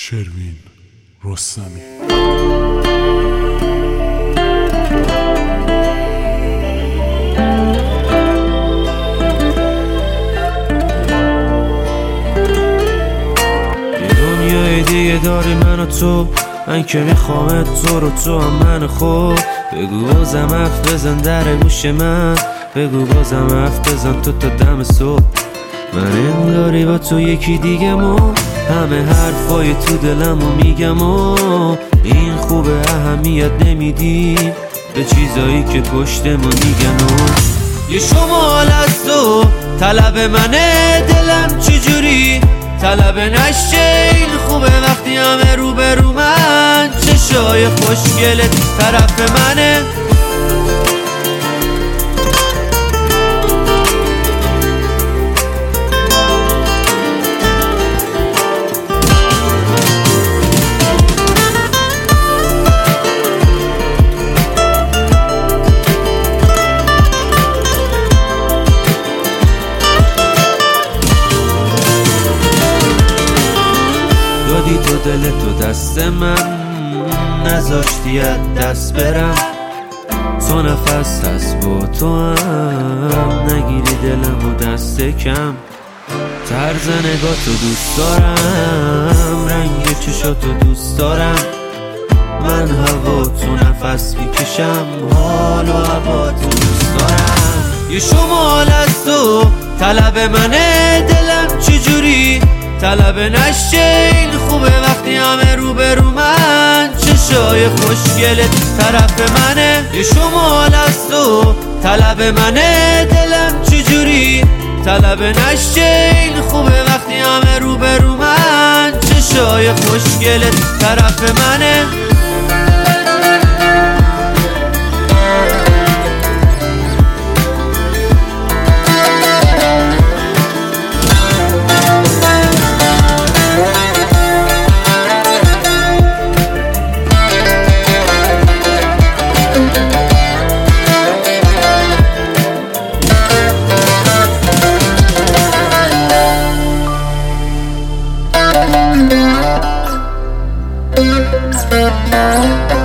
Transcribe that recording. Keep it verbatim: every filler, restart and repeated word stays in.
شروین رستمی. دنیای دیگه داری من و تو، من که میخوامت تو رو، تو هم من خوب. بگو بازم حرف بزن در گوش من، بگو بازم حرف بزن تو تا دم صبح. من انگاری با تو یکی دیگه مو، همه حرفای تو دلمو میگم و این خوبه اهمیت نمیدی به چیزایی که پشتمون میگن. و یه شمال از تو طلب منه، دلم چجوری طلب نشه. این خوبه وقتی همه رو به رو من، چشای خوشگلت طرف منه. دادی تو دل تو دست من، نذاشتی از دست برم. تو نفس هست با تو هم، نگیری دلم و دست کم. طرز نگاه تو دوست دارم، رنگ چشاتو دوست دارم. من هوا تو نفس میکشم، حال و هوا تو دوست دارم. یه شمال از تو طلب منه، دلم چجوری طلب نشه. این خوبه وقتی همه رو به رو من، چشای خوشگلت طرف منه. یه شمال از تو طلب منه، دلم چجوری طلب نشه. این خوبه وقتی همه رو به رو من، چشای خوشگلت طرف منه. Thank you.